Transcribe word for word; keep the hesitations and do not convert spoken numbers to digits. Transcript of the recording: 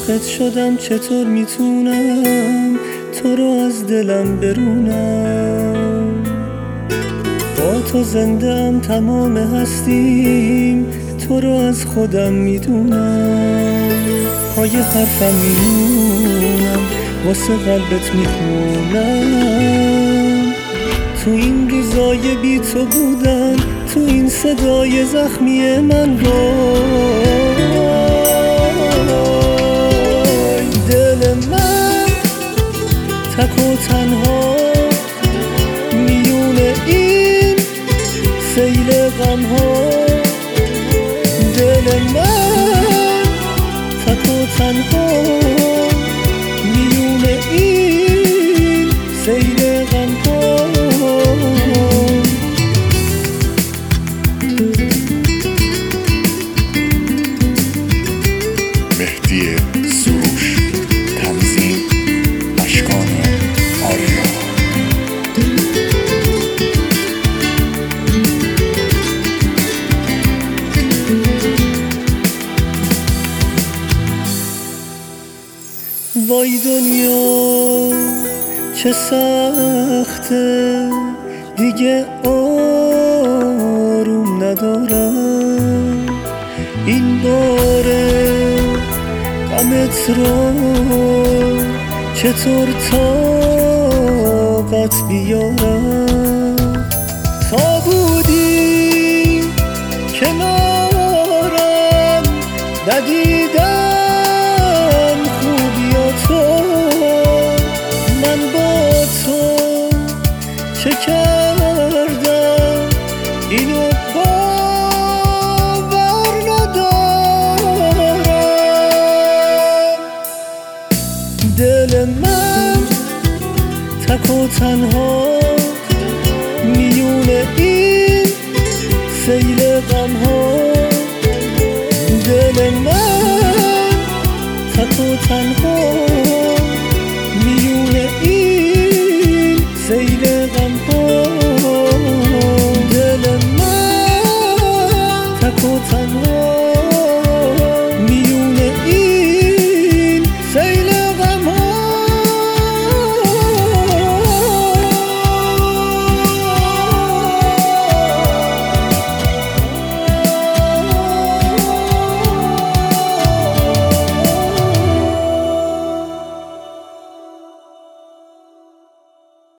عاشقت شدم، چطور میتونم تو رو از دلم برونم؟ با تو زنده‌ام، تمام هستیم، تو رو از خودم میدونم. پای حرفم میمونم، واسه قلبت میخونم. تو این روزای بی تو بودم، تو این صدای زخمی من وای. دل من تک و تنها میون این سیل غم ها. دل من تک و تنها میون این سیل غم ها. مهدی سروش، تنظیم اشکان آریا. وای دنیا چه سخته، دیگه آروم ندارم. این باره غمت رو چطور طاقت بیارم؟ تا بودی کنارم ندیدم خوبیاتو. من با تو چه کردم اینو باور ندارم. دل من تک و تنها میون این سیل غم ها. دل من تک و تنها